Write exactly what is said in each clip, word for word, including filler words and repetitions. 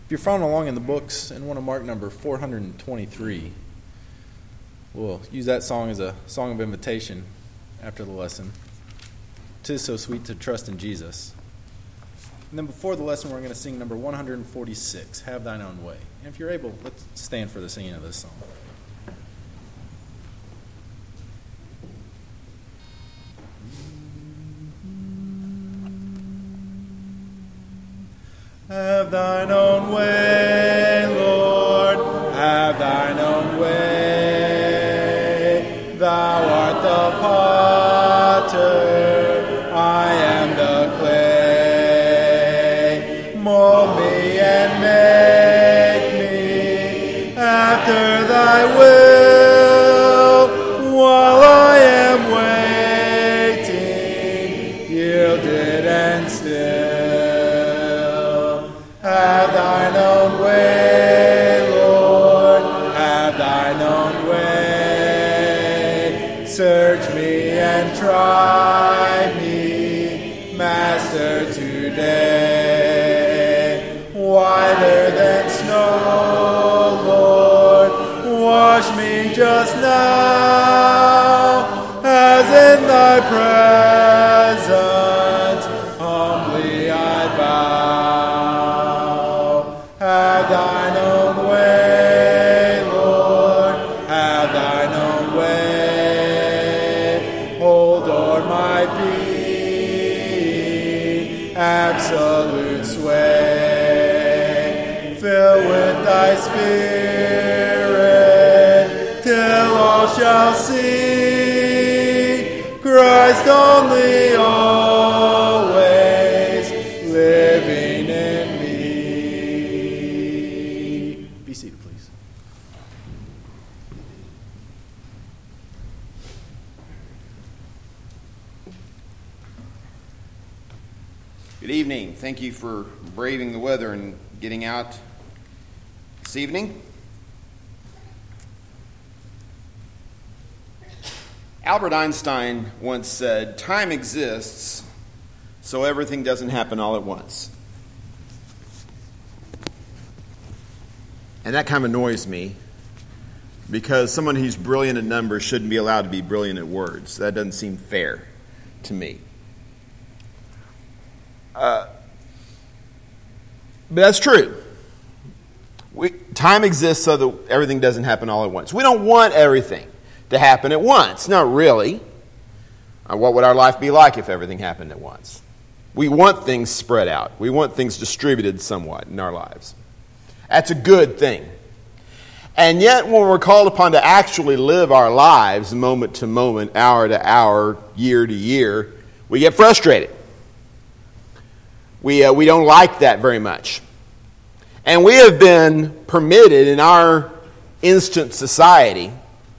If you're following along in the books and want to mark number four hundred twenty-three, we'll use that song as a song of invitation after the lesson. 'Tis so sweet to trust in Jesus. And then before the lesson, we're going to sing number one hundred forty-six, Have Thine Own Way. And if you're able, let's stand for the singing of this song. Have thine own way, Lord, have thine own way. Thou art the potter, I am the clay. Mold me and make me after thy will, while I am waiting, yielded and still. Have thine own way, Lord, have thine own way. Search me and try me, Master, today. Whiter than snow, Lord, wash me just now, as in thy presence humbly I bow. Have thine own way, Lord, have thine own way. Hold o'er my being, absolute sway. Fill with thy spirit, till all shall see Christ only always living in me. Be seated, please. Good evening. Thank you for braving the weather and getting out this evening. Albert Einstein once said, "Time exists, so everything doesn't happen all at once." And that kind of annoys me, because someone who's brilliant at numbers shouldn't be allowed to be brilliant at words. That doesn't seem fair to me. Uh, but that's true. We, time exists so that everything doesn't happen all at once. We don't want everything to happen at once. Not really. Uh, what would our life be like if everything happened at once? We want things spread out. We want things distributed somewhat in our lives. That's a good thing. And yet, when we're called upon to actually live our lives moment to moment, hour to hour, year to year, we get frustrated. We, uh, we don't like that very much. And we have been permitted in our instant society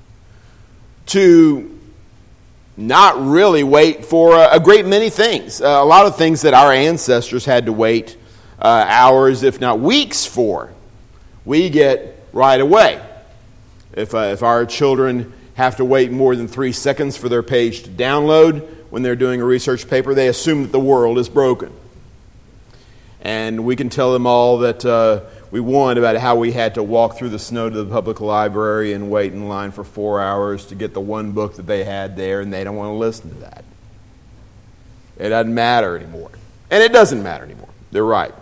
to not really wait for a, a great many things. Uh, a lot of things that our ancestors had to wait uh, hours, if not weeks for, we get right away. If, uh, if our children have to wait more than three seconds for their page to download when they're doing a research paper, they assume that the world is broken. And we can tell them all that uh, we want about how we had to walk through the snow to the public library and wait in line for four hours to get the one book that they had there, and they don't want to listen to that. It doesn't matter anymore. And it doesn't matter anymore. They're right.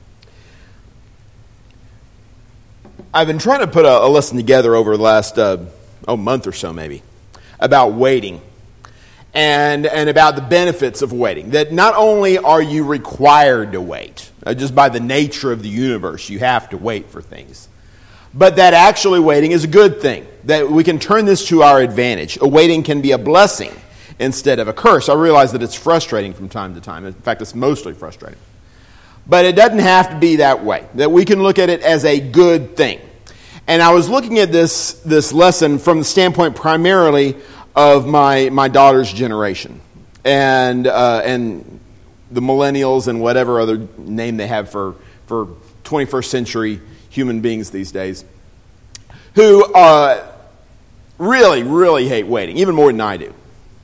I've been trying to put a, a lesson together over the last uh, oh, month or so maybe about waiting. And, and about the benefits of waiting. That not only are you required to wait, uh, just by the nature of the universe, you have to wait for things. But that actually waiting is a good thing. That we can turn this to our advantage. A waiting can be a blessing instead of a curse. I realize that it's frustrating from time to time. In fact, it's mostly frustrating. But it doesn't have to be that way. That we can look at it as a good thing. And I was looking at this, this lesson from the standpoint primarily of my, my daughter's generation and uh, and the millennials and whatever other name they have for, for twenty-first century human beings these days, who uh, really, really hate waiting, even more than I do,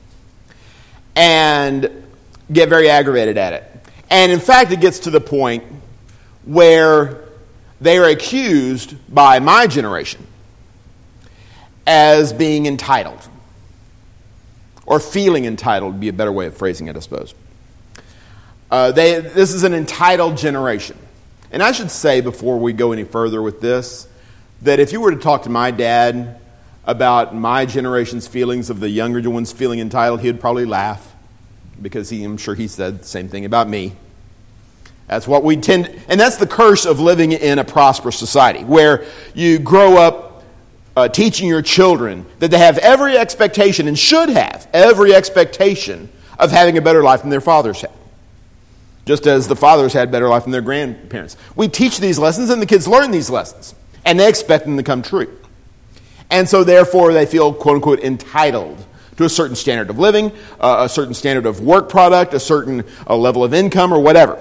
and get very aggravated at it. And in fact, it gets to the point where they are accused by my generation as being entitled, or feeling entitled would be a better way of phrasing it, I suppose. Uh, they, this is an entitled generation. And I should say before we go any further with this, that if you were to talk to my dad about my generation's feelings of the younger ones feeling entitled, he'd probably laugh, because he, I'm sure he said the same thing about me. That's what we tend, and that's the curse of living in a prosperous society, where you grow up uh, teaching your children that they have every expectation, and should have every expectation, of having a better life than their fathers had. Just as the fathers had better life than their grandparents. We teach these lessons, and the kids learn these lessons, and they expect them to come true. And so therefore they feel, quote unquote, entitled to a certain standard of living, uh, a certain standard of work product, a certain uh, level of income, or whatever.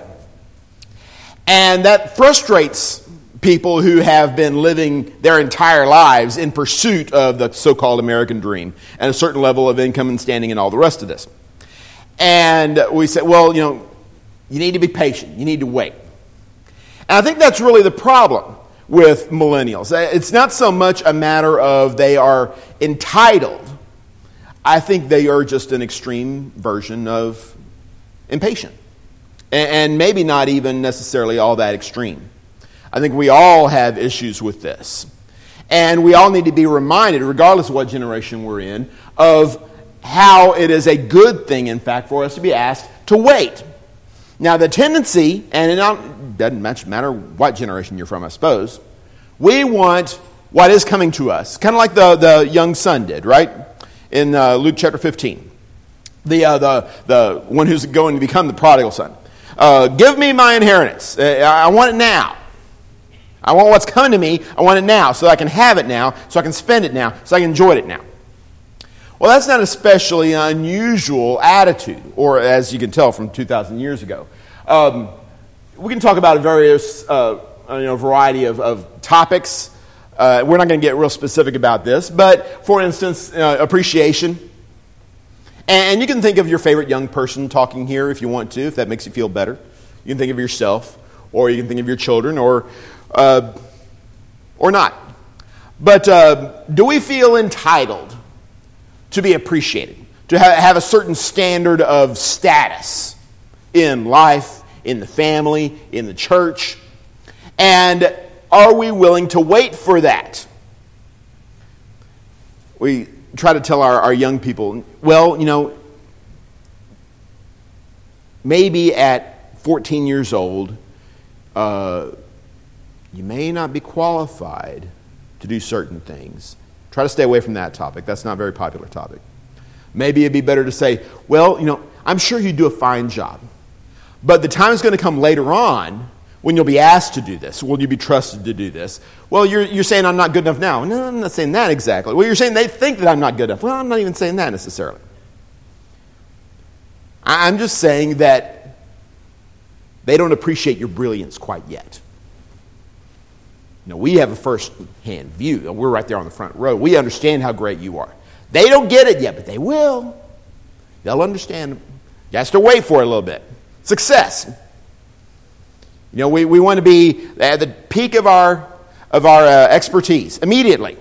And that frustrates people who have been living their entire lives in pursuit of the so-called American dream and a certain level of income and standing and all the rest of this. And we say, well, you know, you need to be patient. You need to wait. And I think that's really the problem with millennials. It's not so much a matter of they are entitled. I think they are just an extreme version of impatient. And maybe not even necessarily all that extreme. I think we all have issues with this. And we all need to be reminded, regardless of what generation we're in, of how it is a good thing, in fact, for us to be asked to wait. Now, the tendency, and it doesn't much matter what generation you're from, I suppose, we want what is coming to us. Kind of like the, the young son did, right? In uh, Luke chapter fifteen. The, uh, the, the one who's going to become the prodigal son. Uh, give me my inheritance. Uh, I want it now. I want what's coming to me. I want it now, so I can have it now, so I can spend it now, so I can enjoy it now. Well, that's not especially an unusual attitude, or as you can tell from two thousand years ago. Um, we can talk about a various, uh, you know, variety of, of topics. Uh, we're not going to get real specific about this, but for instance, uh, appreciation. And you can think of your favorite young person talking here if you want to, if that makes you feel better. You can think of yourself, or you can think of your children, or uh, or not. But uh, do we feel entitled to be appreciated, to ha- have a certain standard of status in life, in the family, in the church? And are we willing to wait for that? We try to tell our, our young people, well, you know, maybe at fourteen years old, uh, you may not be qualified to do certain things. Try to stay away from that topic. That's not a very popular topic. Maybe it'd be better to say, well, you know, I'm sure you do a fine job. But the time is going to come later on when you'll be asked to do this. Will you be trusted to do this? Well, you're, you're saying I'm not good enough now. No, I'm not saying that exactly. Well, you're saying they think that I'm not good enough. Well, I'm not even saying that necessarily. I'm just saying that they don't appreciate your brilliance quite yet. You know, we have a first-hand view. We're right there on the front row. We understand how great you are. They don't get it yet, but they will. They'll understand. You have to wait for it a little bit. Success. You know, we, we want to be at the peak of our of our uh, expertise immediately.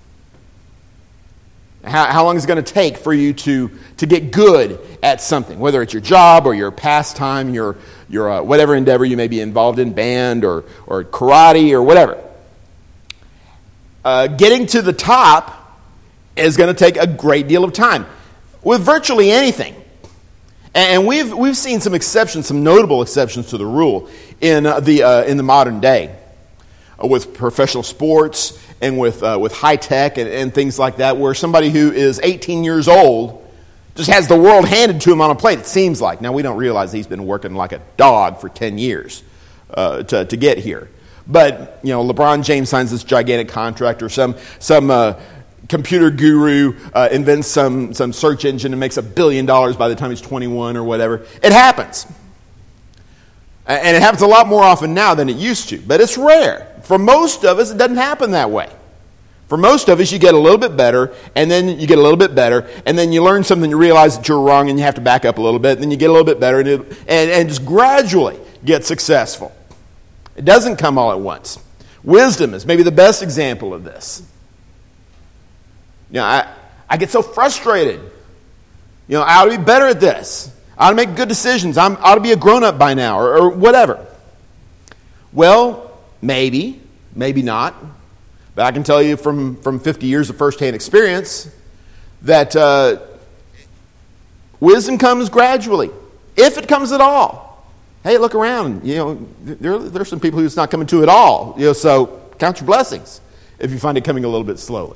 How, how long is it going to take for you to, to get good at something, whether it's your job or your pastime, your your uh, whatever endeavor you may be involved in, band or or karate or whatever. Uh, getting to the top is going to take a great deal of time with virtually anything. And we've we've seen some exceptions, some notable exceptions to the rule in uh, the uh, in the modern day, uh, with professional sports and with uh, with high tech and, and things like that, where somebody who is eighteen years old just has the world handed to him on a plate. It seems like. Now we don't realize he's been working like a dog for ten years uh, to to get here. But you know, LeBron James signs this gigantic contract, or some some. Uh, computer guru uh, invents some, some search engine and makes a billion dollars by the time he's twenty-one or whatever. It happens. And it happens a lot more often now than it used to. But it's rare. For most of us, it doesn't happen that way. For most of us, you get a little bit better, and then you get a little bit better, and then you learn something, you realize that you're wrong, and you have to back up a little bit, and then you get a little bit better, and, it, and, and just gradually get successful. It doesn't come all at once. Wisdom is maybe the best example of this. You know, I, I get so frustrated. You know, I ought to be better at this. I ought to make good decisions. I'm, I ought to be a grown-up by now, or, or whatever. Well, maybe, maybe not. But I can tell you from, from fifty years of firsthand experience that uh, wisdom comes gradually, if it comes at all. Hey, look around. You know, there, there's some people who's not coming to at all. You know, so count your blessings if you find it coming a little bit slowly.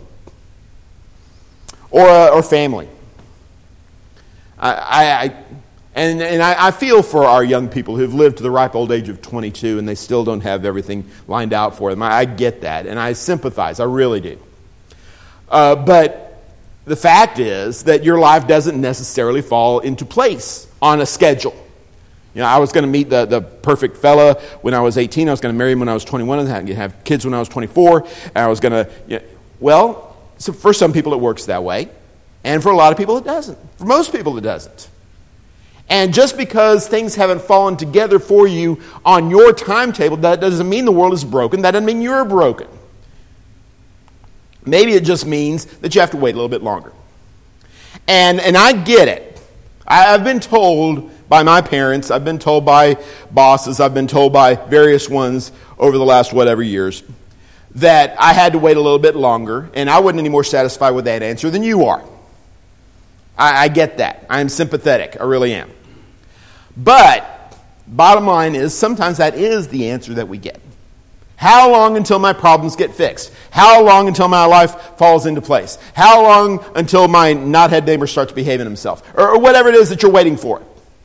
Or uh, or family. I, I, I and and I, I feel for our young people who've lived to the ripe old age of twenty-two and they still don't have everything lined out for them. I, I get that, and I sympathize. I really do. Uh, but the fact is that your life doesn't necessarily fall into place on a schedule. You know, I was going to meet the, the perfect fella when I was eighteen. I was going to marry him when I was twenty-one and have kids when I was twenty-four. And I was going to, you know, well, so for some people it works that way. And for a lot of people it doesn't. For most people it doesn't. And just because things haven't fallen together for you on your timetable, that doesn't mean the world is broken. That doesn't mean you're broken. Maybe it just means that you have to wait a little bit longer. And, and I get it. I, I've been told by my parents, I've been told by bosses, I've been told by various ones over the last whatever years, that I had to wait a little bit longer, and I wasn't any more satisfied with that answer than you are. I, I get that. I'm sympathetic. I really am. But, bottom line is, sometimes that is the answer that we get. How long until my problems get fixed? How long until my life falls into place? How long until my knothead neighbor starts behaving himself? Or, or whatever it is that you're waiting for.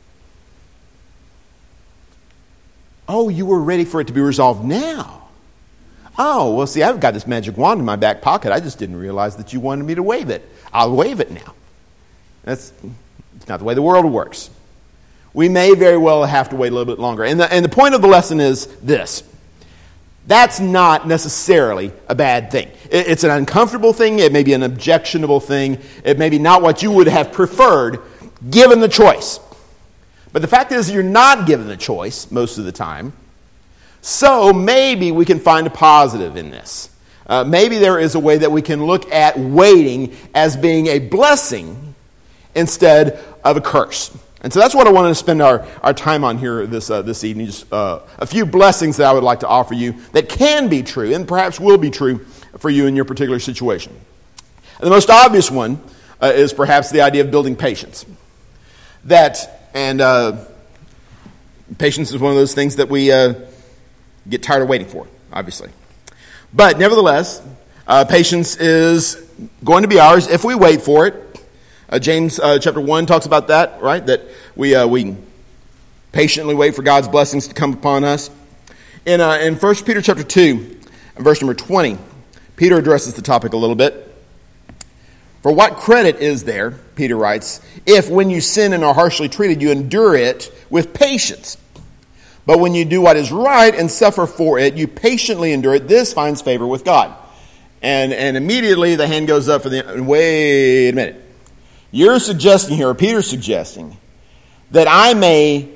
Oh, you were ready for it to be resolved now. Oh, well, see, I've got this magic wand in my back pocket. I just didn't realize that you wanted me to wave it. I'll wave it now. That's it's not the way the world works. We may very well have to wait a little bit longer. And the, and the point of the lesson is this. That's not necessarily a bad thing. It, it's an uncomfortable thing. It may be an objectionable thing. It may be not what you would have preferred given the choice. But the fact is you're not given the choice most of the time. So maybe we can find a positive in this. Uh, maybe there is a way that we can look at waiting as being a blessing instead of a curse. And so that's what I wanted to spend our, our time on here this uh, this evening. Just uh, a few blessings that I would like to offer you that can be true and perhaps will be true for you in your particular situation. And the most obvious one uh, is perhaps the idea of building patience. That And uh, patience is one of those things that we uh, get tired of waiting for, obviously. But nevertheless, uh, patience is going to be ours if we wait for it. Uh, James uh, chapter one talks about that, right? That we uh, we patiently wait for God's blessings to come upon us. In uh, in First Peter chapter two, verse number twenty, Peter addresses the topic a little bit. For what credit is there, Peter writes, if when you sin and are harshly treated, you endure it with patience? But when you do what is right and suffer for it, you patiently endure it. This finds favor with God. And and immediately the hand goes up for the, wait a minute. You're suggesting here, or Peter's suggesting, that I may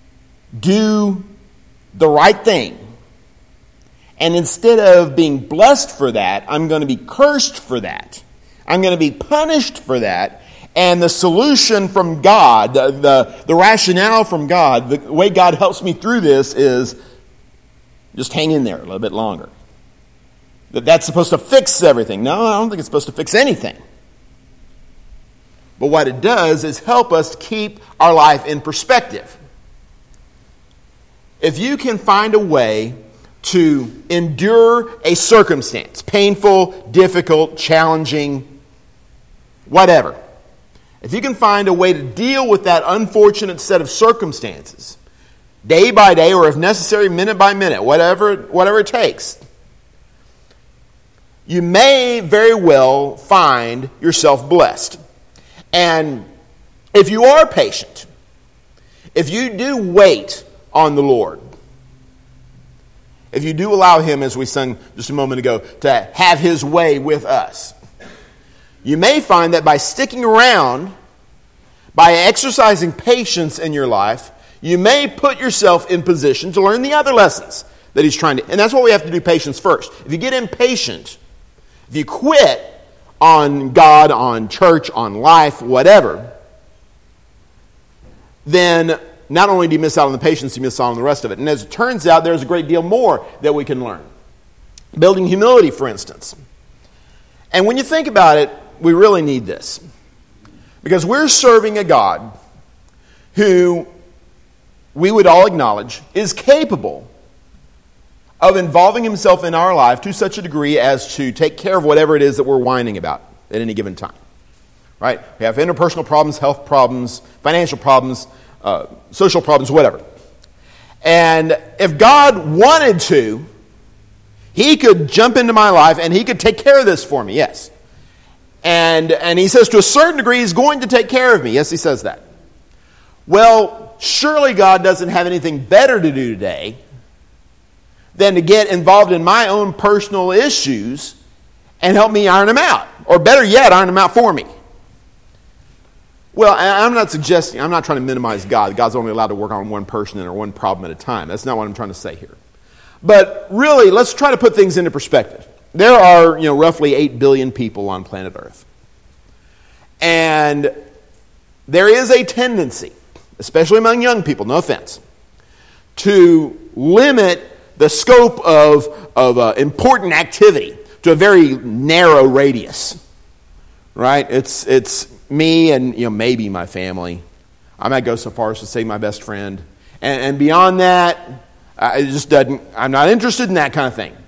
do the right thing. And instead of being blessed for that, I'm going to be cursed for that. I'm going to be punished for that. And the solution from God, the, the, the rationale from God, the way God helps me through this is just hang in there a little bit longer. That that's supposed to fix everything. No, I don't think it's supposed to fix anything. But what it does is help us keep our life in perspective. If you can find a way to endure a circumstance, painful, difficult, challenging, whatever. If you can find a way to deal with that unfortunate set of circumstances, day by day, or if necessary, minute by minute, whatever, whatever it takes, you may very well find yourself blessed. And if you are patient, if you do wait on the Lord, if you do allow Him, as we sung just a moment ago, to have His way with us, you may find that by sticking around, by exercising patience in your life, you may put yourself in position to learn the other lessons that he's trying to, and that's what we have to do patience first. If you get impatient, if you quit on God, on church, on life, whatever, then not only do you miss out on the patience, you miss out on the rest of it. And as it turns out, there's a great deal more that we can learn. Building humility, for instance. And when you think about it, we really need this. Because we're serving a God who we would all acknowledge is capable of involving himself in our life to such a degree as to take care of whatever it is that we're whining about at any given time. Right? We have interpersonal problems, health problems, financial problems, uh, social problems, whatever. And if God wanted to, he could jump into my life and he could take care of this for me, yes. And, and he says to a certain degree he's going to take care of me. Yes, he says that. Well, surely God doesn't have anything better to do today than to get involved in my own personal issues and help me iron them out. Or better yet, iron them out for me. Well, I'm not suggesting, I'm not trying to minimize God. God's only allowed to work on one person or one problem at a time. That's not what I'm trying to say here. But really, let's try to put things into perspective. There are, you know, roughly eight billion people on planet Earth. And there is a tendency, especially among young people, no offense, to limit the scope of, of uh, important activity to a very narrow radius. Right? It's it's me and, you know, maybe my family. I might go so far as to say my best friend. And, and beyond that, I, it just doesn't, I'm not interested in that kind of thing.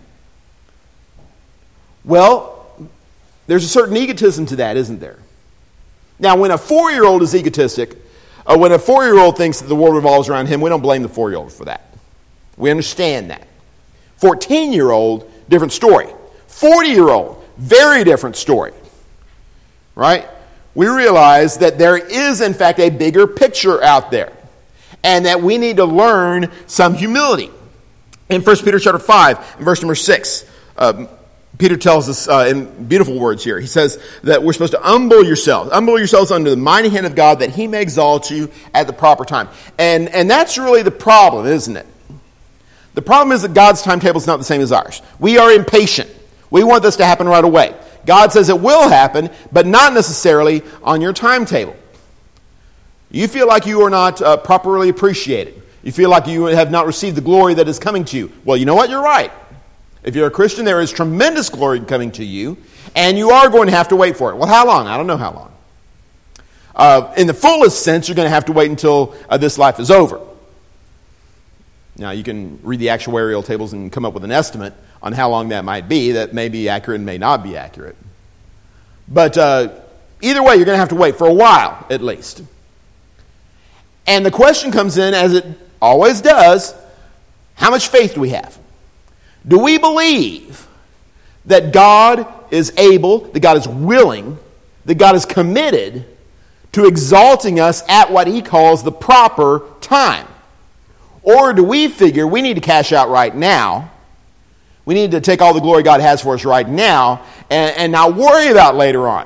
Well, there's a certain egotism to that, isn't there? Now, when a four-year-old is egotistic, uh, when a four-year-old thinks that the world revolves around him, we don't blame the four-year-old for that. We understand that. fourteen-year-old, different story. forty-year-old, very different story. Right? We realize that there is, in fact, a bigger picture out there. And that we need to learn some humility. In First Peter chapter five, in verse number six, uh, Peter tells us uh, in beautiful words here. He says that we're supposed to humble yourselves. Humble yourselves under the mighty hand of God that he may exalt you at the proper time. And, and that's really the problem, isn't it? The problem is that God's timetable is not the same as ours. We are impatient. We want this to happen right away. God says it will happen, but not necessarily on your timetable. You feel like you are not uh, properly appreciated. You feel like you have not received the glory that is coming to you. Well, you know what? You're right. If you're a Christian, there is tremendous glory coming to you, and you are going to have to wait for it. Well, how long? I don't know how long. Uh, in the fullest sense, you're going to have to wait until uh, this life is over. Now, you can read the actuarial tables and come up with an estimate on how long that might be. That may be accurate and may not be accurate. But uh, either way, you're going to have to wait for a while, at least. And the question comes in, as it always does, how much faith do we have? Do we believe that God is able, that God is willing, that God is committed to exalting us at what he calls the proper time? Or do we figure we need to cash out right now? We need to take all the glory God has for us right now and, and not worry about later on.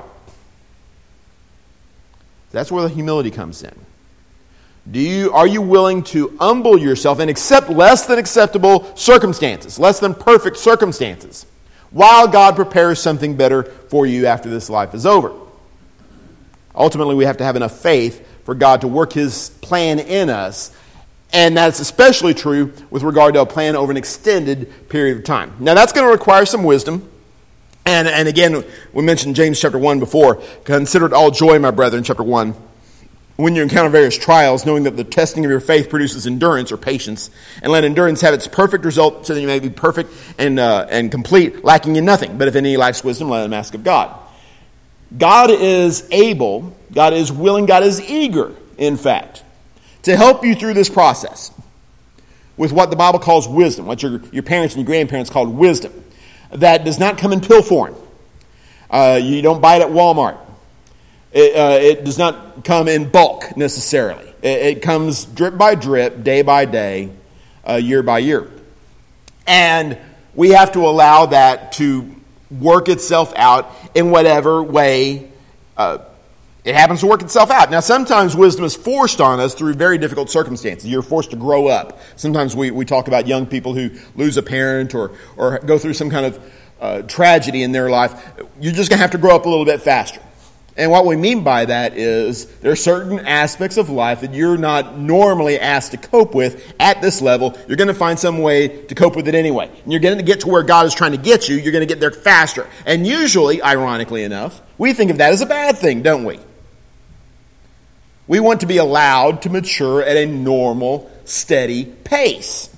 That's where the humility comes in. Do you, are you willing to humble yourself and accept less than acceptable circumstances, less than perfect circumstances, while God prepares something better for you after this life is over? Ultimately, we have to have enough faith for God to work his plan in us, and that's especially true with regard to a plan over an extended period of time. Now, that's going to require some wisdom. And, and again, we mentioned James chapter one before. Consider it all joy, my brethren, chapter one, when you encounter various trials, knowing that the testing of your faith produces endurance or patience, and let endurance have its perfect result so that you may be perfect and uh, and complete, lacking in nothing. But if any lacks wisdom, let him ask of God. God is able, God is willing, God is eager, in fact, to help you through this process with what the Bible calls wisdom, what your, your parents and your grandparents called wisdom. That does not come in pill form. Uh, you don't buy it at Walmart. It, uh, it does not come in bulk necessarily. It, it comes drip by drip, day by day, uh, year by year. And we have to allow that to work itself out in whatever way uh, it happens to work itself out. Now, sometimes wisdom is forced on us through very difficult circumstances. You're forced to grow up. Sometimes we, we talk about young people who lose a parent or, or go through some kind of uh, tragedy in their life. You're just going to have to grow up a little bit faster. And what we mean by that is there are certain aspects of life that you're not normally asked to cope with at this level. You're going to find some way to cope with it anyway. And you're going to get to where God is trying to get you. You're going to get there faster. And usually, ironically enough, we think of that as a bad thing, don't we? We want to be allowed to mature at a normal, steady pace.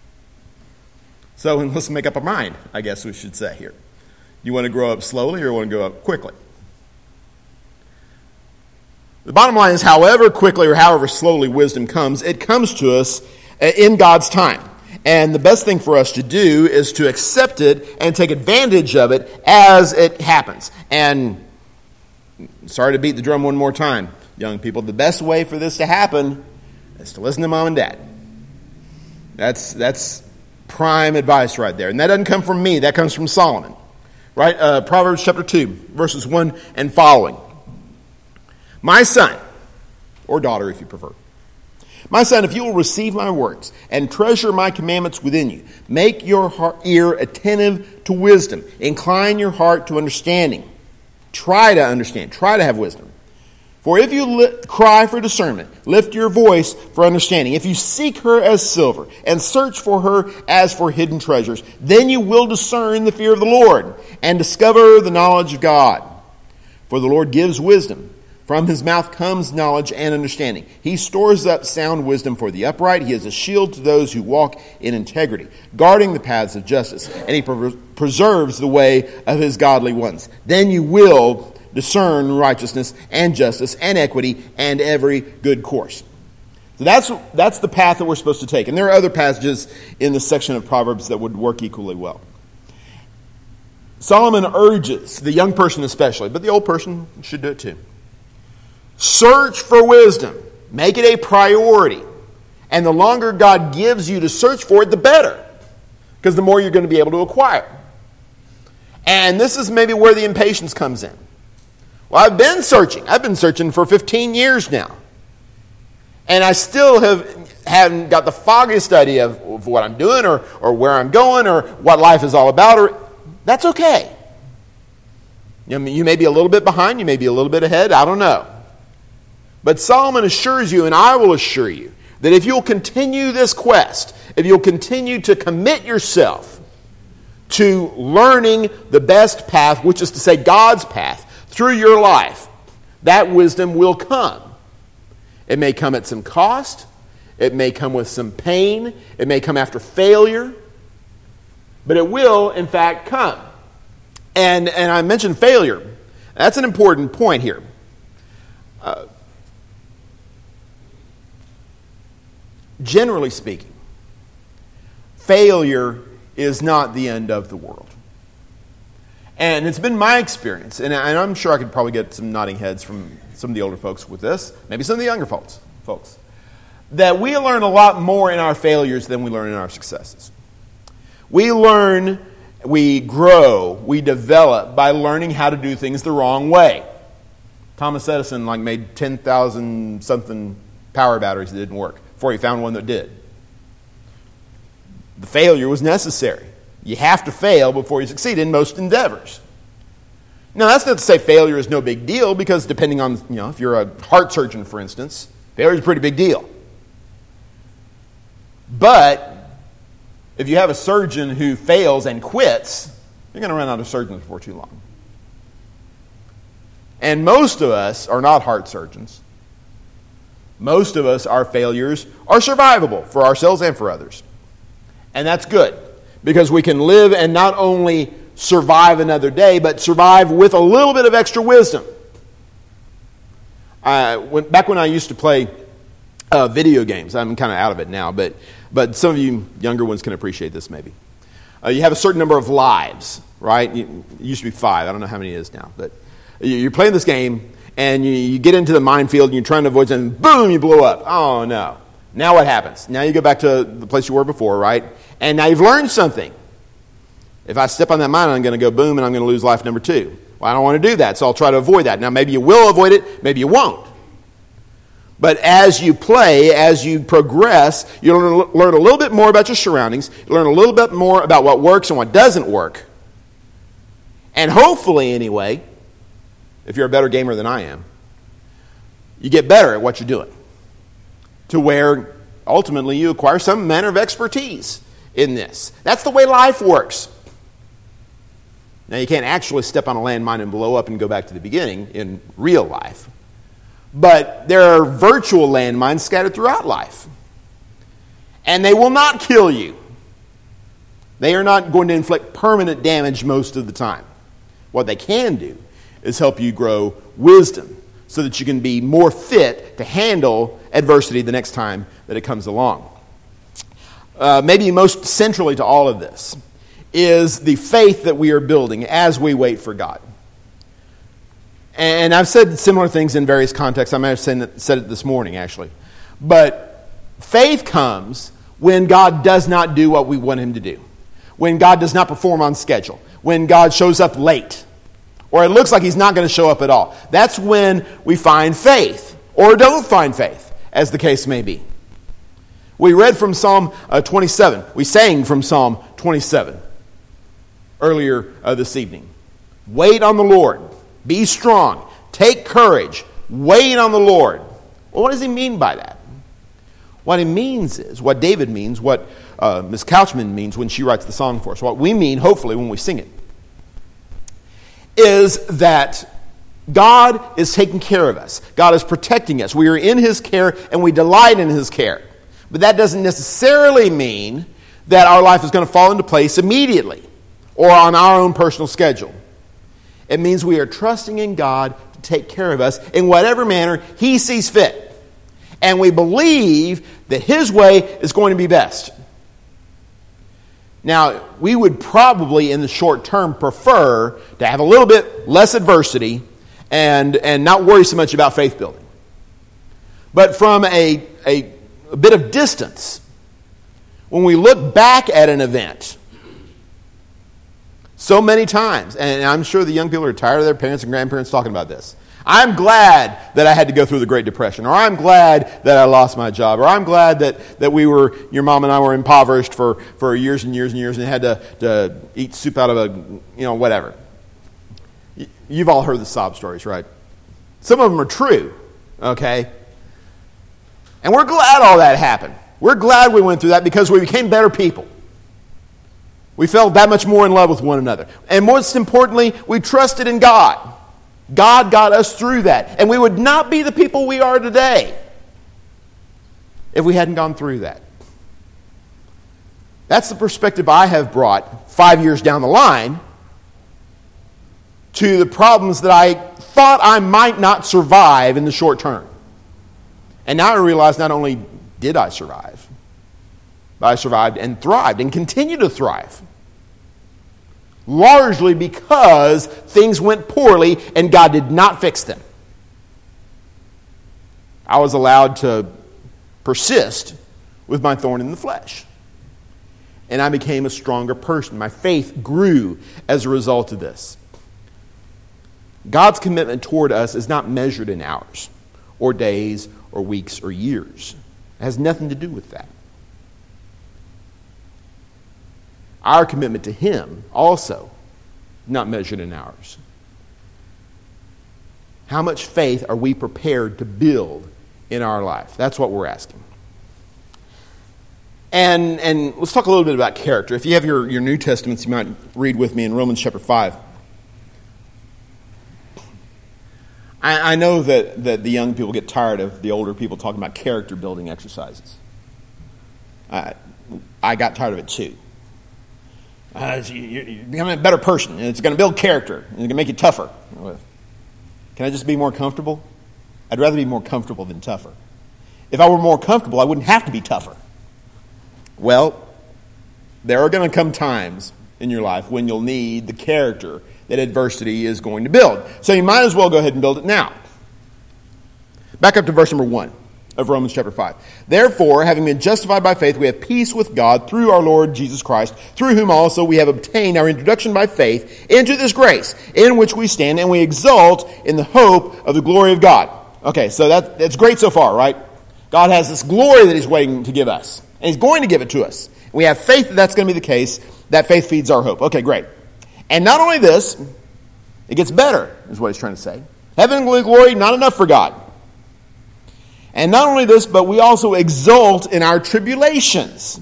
So let's make up our mind, I guess we should say here. You want to grow up slowly or you want to grow up quickly? The bottom line is, however quickly or however slowly wisdom comes, it comes to us in God's time. And the best thing for us to do is to accept it and take advantage of it as it happens. And sorry to beat the drum one more time, young people, the best way for this to happen is to listen to mom and dad. That's that's prime advice right there. And that doesn't come from me. That comes from Solomon. Right? Uh, Proverbs chapter two, verses one and following. My son, or daughter if you prefer. My son, if you will receive my words and treasure my commandments within you, make your heart, ear attentive to wisdom. Incline your heart to understanding. Try to understand. Try to have wisdom. For if you li- cry for discernment, lift your voice for understanding. If you seek her as silver and search for her as for hidden treasures, then you will discern the fear of the Lord and discover the knowledge of God. For the Lord gives wisdom. From his mouth comes knowledge and understanding. He stores up sound wisdom for the upright. He is a shield to those who walk in integrity, guarding the paths of justice. And he pre- preserves the way of his godly ones. Then you will discern righteousness and justice and equity and every good course. So that's that's the path that we're supposed to take. And there are other passages in this section of Proverbs that would work equally well. Solomon urges, the young person especially, but the old person should do it too. Search for wisdom. Make it a priority. And the longer God gives you to search for it, the better. Because the more you're going to be able to acquire. And this is maybe where the impatience comes in. Well, I've been searching. I've been searching for fifteen years now. And I still have, haven't got the foggiest idea of, of what I'm doing or, or where I'm going or what life is all about. Or that's okay. You know, you may be a little bit behind. You may be a little bit ahead. I don't know. But Solomon assures you, and I will assure you, that if you'll continue this quest, if you'll continue to commit yourself to learning the best path, which is to say God's path, through your life, that wisdom will come. It may come at some cost. It may come with some pain. It may come after failure. But it will, in fact, come. And, and I mentioned failure. That's an important point here. Uh, generally speaking, failure is not the end of the world. And it's been my experience, and I'm sure I could probably get some nodding heads from some of the older folks with this, maybe some of the younger folks, folks, that we learn a lot more in our failures than we learn in our successes. We learn, we grow, we develop by learning how to do things the wrong way. Thomas Edison like made ten thousand something power batteries that didn't work before he found one that did. The failure was necessary. You have to fail before you succeed in most endeavors. Now, that's not to say failure is no big deal, because depending on, you know, if you're a heart surgeon, for instance, failure is a pretty big deal. But if you have a surgeon who fails and quits, you're going to run out of surgeons before too long. And most of us are not heart surgeons. Most of us, our failures are survivable for ourselves and for others. And that's good, because we can live and not only survive another day, but survive with a little bit of extra wisdom. I, when, back when I used to play uh, video games, I'm kind of out of it now, but but some of you younger ones can appreciate this maybe. Uh, you have a certain number of lives, right? You, it used to be five. I don't know how many it is now, but you're playing this game, and you, you get into the minefield, and you're trying to avoid something, and boom, you blow up. Oh, no. Now what happens? Now you go back to the place you were before, right? And now you've learned something. If I step on that mine, I'm going to go boom, and I'm going to lose life number two. Well, I don't want to do that, so I'll try to avoid that. Now, maybe you will avoid it, maybe you won't. But as you play, as you progress, you learn, learn a little bit more about your surroundings. You learn a little bit more about what works and what doesn't work. And hopefully, anyway, if you're a better gamer than I am, you get better at what you're doing. To where, ultimately, you acquire some manner of expertise in this. That's the way life works. Now, you can't actually step on a landmine and blow up and go back to the beginning in real life. But there are virtual landmines scattered throughout life. And they will not kill you. They are not going to inflict permanent damage most of the time. What they can do is help you grow wisdom so that you can be more fit to handle adversity the next time that it comes along. Uh, maybe most centrally to all of this is the faith that we are building as we wait for God. And I've said similar things in various contexts. I might have said it, said it this morning, actually. But faith comes when God does not do what we want him to do. When God does not perform on schedule. When God shows up late. Or it looks like he's not going to show up at all. That's when we find faith. Or don't find faith, as the case may be. We read from Psalm uh, twenty-seven. We sang from Psalm twenty-seven earlier uh, this evening. Wait on the Lord. Be strong. Take courage. Wait on the Lord. Well, what does he mean by that? What he means is, what David means, what uh, Miz Couchman means when she writes the song for us, what we mean, hopefully, when we sing it, is that God is taking care of us. God is protecting us. We are in his care, and we delight in his care. But that doesn't necessarily mean that our life is going to fall into place immediately or on our own personal schedule. It means we are trusting in God to take care of us in whatever manner he sees fit. And we believe that his way is going to be best. Now, we would probably in the short term prefer to have a little bit less adversity and, and not worry so much about faith building. But from a, a, a bit of distance, when we look back at an event, so many times, and I'm sure the young people are tired of their parents and grandparents talking about this. I'm glad that I had to go through the Great Depression, or I'm glad that I lost my job, or I'm glad that, that we were, your mom and I were impoverished for, for years and years and years and had to, to eat soup out of a, you know, whatever. You've all heard the sob stories, right? Some of them are true, okay? And we're glad all that happened. We're glad we went through that because we became better people. We felt that much more in love with one another. And most importantly, we trusted in God. God got us through that. And we would not be the people we are today if we hadn't gone through that. That's the perspective I have brought five years down the line to the problems that I thought I might not survive in the short term. And now I realize not only did I survive, but I survived and thrived and continue to thrive. Largely because things went poorly and God did not fix them. I was allowed to persist with my thorn in the flesh. And I became a stronger person. My faith grew as a result of this. God's commitment toward us is not measured in hours or days or weeks or years. It has nothing to do with that. Our commitment to him also not measured in hours. How much faith are we prepared to build in our life? That's what we're asking. And and let's talk a little bit about character. If you have your, your New Testaments, you might read with me in Romans chapter five. I, I know that, that the young people get tired of the older people talking about character building exercises. I, I got tired of it too. Uh, you're becoming a better person, and it's going to build character, and it's going to make you tougher. Can I just be more comfortable? I'd rather be more comfortable than tougher. If I were more comfortable, I wouldn't have to be tougher. Well, there are going to come times in your life when you'll need the character that adversity is going to build. So you might as well go ahead and build it now. Back up to verse number one. of Romans chapter five. Therefore, having been justified by faith, we have peace with God through our Lord Jesus Christ, through whom also we have obtained our introduction by faith into this grace in which we stand, and we exult in the hope of the glory of God. Okay, so that, that's great so far, right? God has this glory that he's waiting to give us, and he's going to give it to us. We have faith that that's going to be the case. That faith feeds our hope. Okay, great. And not only this, it gets better, is what he's trying to say. Heavenly glory, not enough for God. And not only this, but we also exult in our tribulations.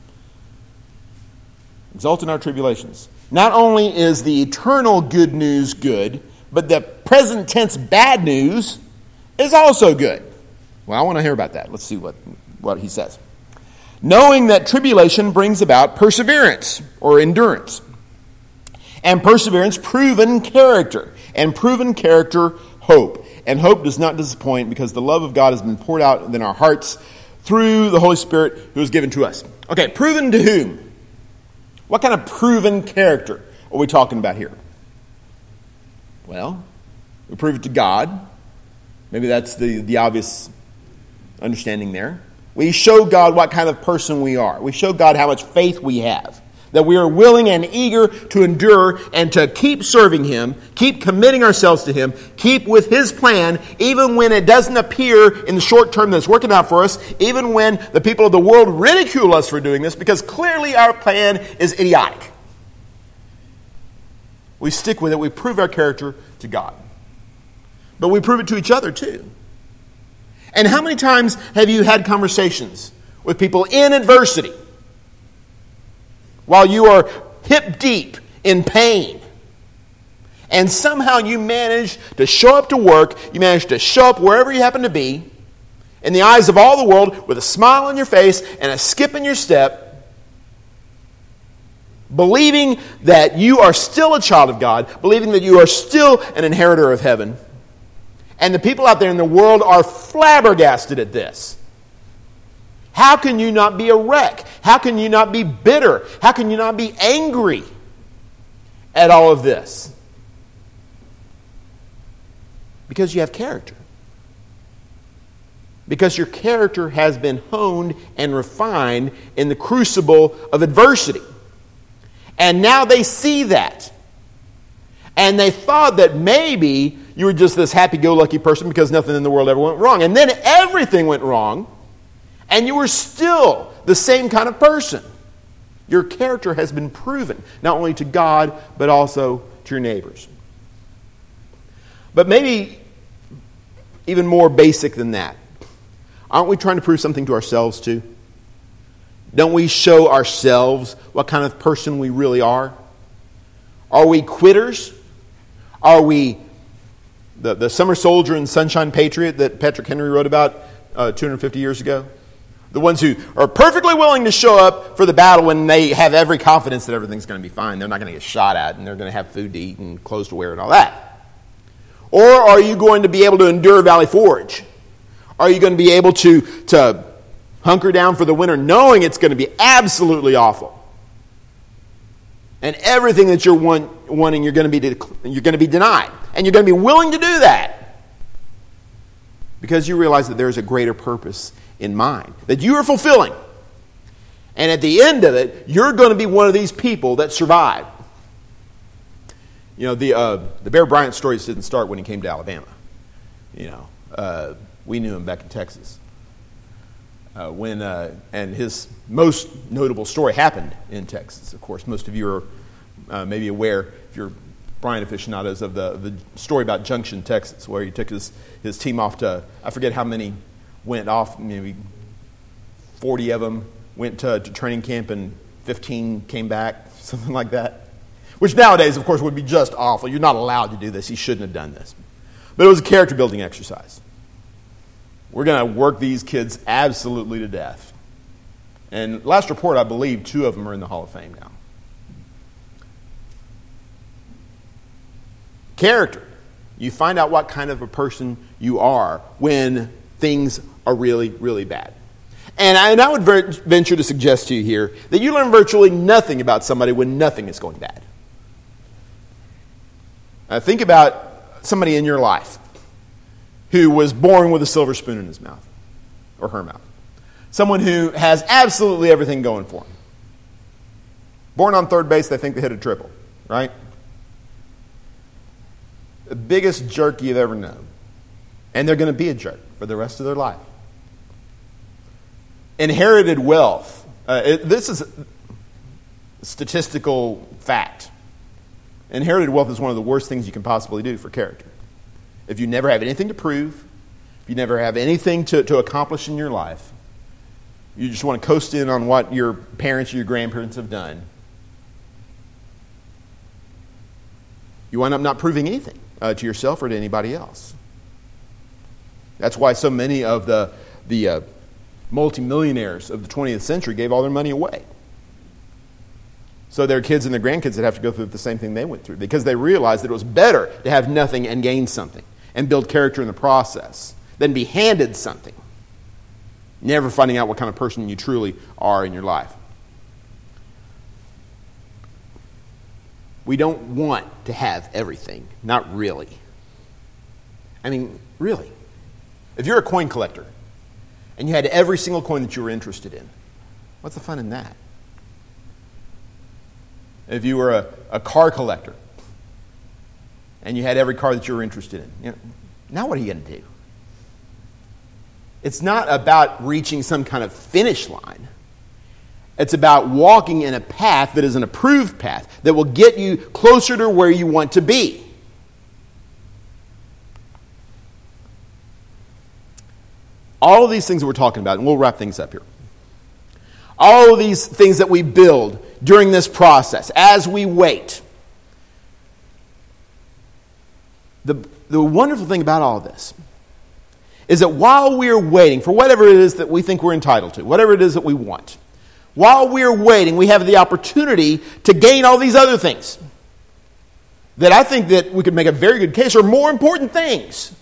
Exult in our tribulations. Not only is the eternal good news good, but the present tense bad news is also good. Well, I want to hear about that. Let's see what, what he says. Knowing that tribulation brings about perseverance or endurance. And perseverance, proven character. And proven character, hope. And hope does not disappoint because the love of God has been poured out in our hearts through the Holy Spirit who is given to us. Okay, proven to whom? What kind of proven character are we talking about here? Well, we prove it to God. Maybe that's the, the obvious understanding there. We show God what kind of person we are. We show God how much faith we have. That we are willing and eager to endure and to keep serving him, keep committing ourselves to him, keep with his plan, even when it doesn't appear in the short term that it's working out for us, even when the people of the world ridicule us for doing this, because clearly our plan is idiotic. We stick with it. We prove our character to God. But we prove it to each other too. And how many times have you had conversations with people in adversity while you are hip deep in pain, and somehow you manage to show up to work, you manage to show up wherever you happen to be, in the eyes of all the world, with a smile on your face and a skip in your step, believing that you are still a child of God, believing that you are still an inheritor of heaven, and the people out there in the world are flabbergasted at this. How can you not be a wreck? How can you not be bitter? How can you not be angry at all of this? Because you have character. Because your character has been honed and refined in the crucible of adversity. And now they see that. And they thought that maybe you were just this happy-go-lucky person because nothing in the world ever went wrong. And then everything went wrong. And you were still the same kind of person. Your character has been proven, not only to God, but also to your neighbors. But maybe even more basic than that. Aren't we trying to prove something to ourselves too? Don't we show ourselves what kind of person we really are? Are we quitters? Are we the, the summer soldier and sunshine patriot that Patrick Henry wrote about uh, two hundred fifty years ago? The ones who are perfectly willing to show up for the battle when they have every confidence that everything's going to be fine. They're not going to get shot at, and they're going to have food to eat and clothes to wear and all that. Or are you going to be able to endure Valley Forge? Are you going to be able to, to hunker down for the winter knowing it's going to be absolutely awful? And everything that you're want, wanting, you're going, to be de- you're going to be denied. And you're going to be willing to do that. Because you realize that there's a greater purpose in mind that you are fulfilling. And at the end of it, you're going to be one of these people that survive. You know, the uh, the Bear Bryant stories didn't start when he came to Alabama. You know, uh, we knew him back in Texas. Uh, when uh, and his most notable story happened in Texas. Of course, most of you are uh, maybe aware, if you're Bryant aficionados, of the the story about Junction, Texas, where he took his his team off to, I forget how many went off, maybe forty of them went to, to training camp, and fifteen came back, something like that. Which nowadays, of course, would be just awful. You're not allowed to do this. He shouldn't have done this. But it was a character-building exercise. We're going to work these kids absolutely to death. And last report, I believe, two of them are in the Hall of Fame now. Character. You find out what kind of a person you are when things are really, really bad. And I, and I would ver- venture to suggest to you here that you learn virtually nothing about somebody when nothing is going bad. Now think about somebody in your life who was born with a silver spoon in his mouth. or her mouth. Someone who has absolutely everything going for them. Born on third base, they think they hit a triple, right? The biggest jerk you've ever known. And they're going to be a jerk for the rest of their life. Inherited wealth. Uh, it, this is a statistical fact. Inherited wealth is one of the worst things you can possibly do for character. If you never have anything to prove, if you never have anything to, to accomplish in your life, you just want to coast in on what your parents or your grandparents have done, you wind up not proving anything uh, to yourself or to anybody else. That's why so many of the, the uh, multimillionaires of the twentieth century gave all their money away. So their kids and their grandkids would have to go through the same thing they went through, because they realized that it was better to have nothing and gain something and build character in the process than be handed something, never finding out what kind of person you truly are in your life. We don't want to have everything. Not really. I mean, really. If you're a coin collector and you had every single coin that you were interested in, what's the fun in that? If you were a, a car collector and you had every car that you were interested in, you know, now what are you going to do? It's not about reaching some kind of finish line. It's about walking in a path that is an approved path that will get you closer to where you want to be. All of these things that we're talking about, and we'll wrap things up here. All of these things that we build during this process, as we wait. The, the wonderful thing about all of this is that while we're waiting for whatever it is that we think we're entitled to, whatever it is that we want, while we're waiting, we have the opportunity to gain all these other things that I think that we could make a very good case are more important things.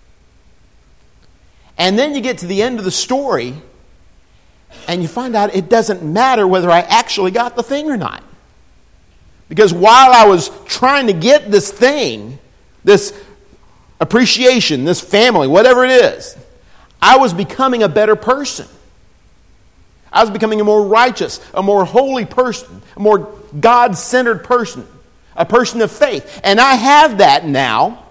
And then you get to the end of the story and you find out it doesn't matter whether I actually got the thing or not. Because while I was trying to get this thing, this appreciation, this family, whatever it is, I was becoming a better person. I was becoming a more righteous, a more holy person, a more God-centered person, a person of faith. And I have that now.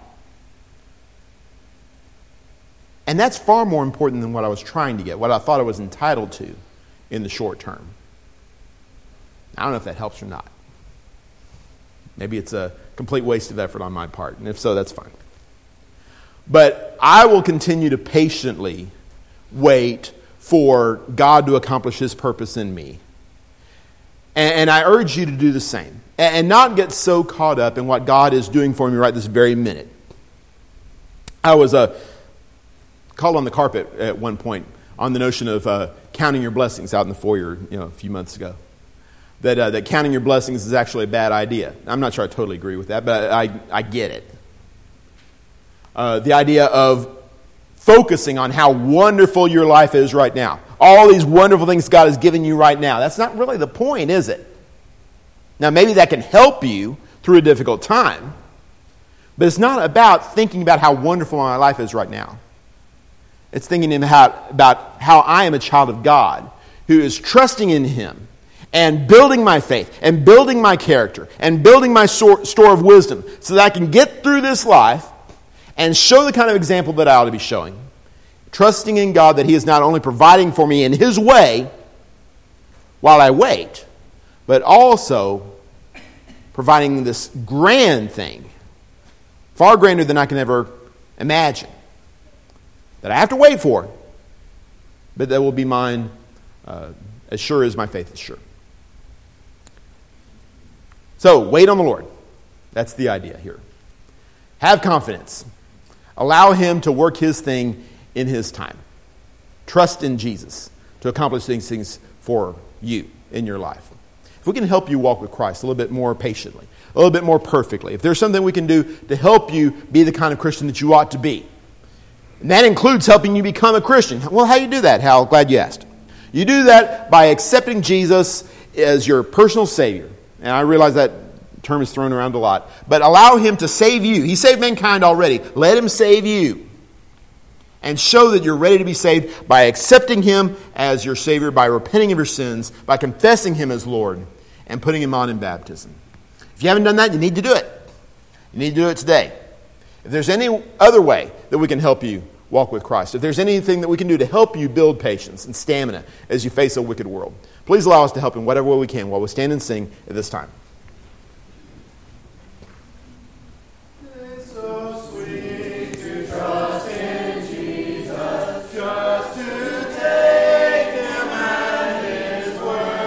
And that's far more important than what I was trying to get, what I thought I was entitled to in the short term. I don't know if that helps or not. Maybe it's a complete waste of effort on my part, and if so, that's fine. But I will continue to patiently wait for God to accomplish His purpose in me. And, and I urge you to do the same. And, and not get so caught up in what God is doing for me right this very minute. I was uh, called on the carpet at one point on the notion of uh, counting your blessings out in the foyer, you know, a few months ago. That, uh, that counting your blessings is actually a bad idea. I'm not sure I totally agree with that, but I, I get it. Uh, the idea of focusing on how wonderful your life is right now. All these wonderful things God has given you right now. That's not really the point, is it? Now, maybe that can help you through a difficult time. But it's not about thinking about how wonderful my life is right now. It's thinking about, about how I am a child of God who is trusting in Him and building my faith and building my character and building my store of wisdom so that I can get through this life and show the kind of example that I ought to be showing. Trusting in God that He is not only providing for me in His way while I wait, but also providing this grand thing, far grander than I can ever imagine, that I have to wait for, but that will be mine uh, as sure as my faith is sure. So, wait on the Lord. That's the idea here. Have confidence. Allow Him to work His thing in His time. Trust in Jesus to accomplish these things for you in your life. If we can help you walk with Christ a little bit more patiently, a little bit more perfectly, if there's something we can do to help you be the kind of Christian that you ought to be, and that includes helping you become a Christian. Well, how do you do that, Hal? Glad you asked. You do that by accepting Jesus as your personal Savior. And I realize that term is thrown around a lot. But allow Him to save you. He saved mankind already. Let Him save you. and show that you're ready to be saved by accepting Him as your Savior, by repenting of your sins, by confessing Him as Lord, and putting Him on in baptism. If you haven't done that, you need to do it. You need to do it today. If there's any other way that we can help you walk with Christ, if there's anything that we can do to help you build patience and stamina as you face a wicked world, please allow us to help in whatever way we can while we stand and sing at this time.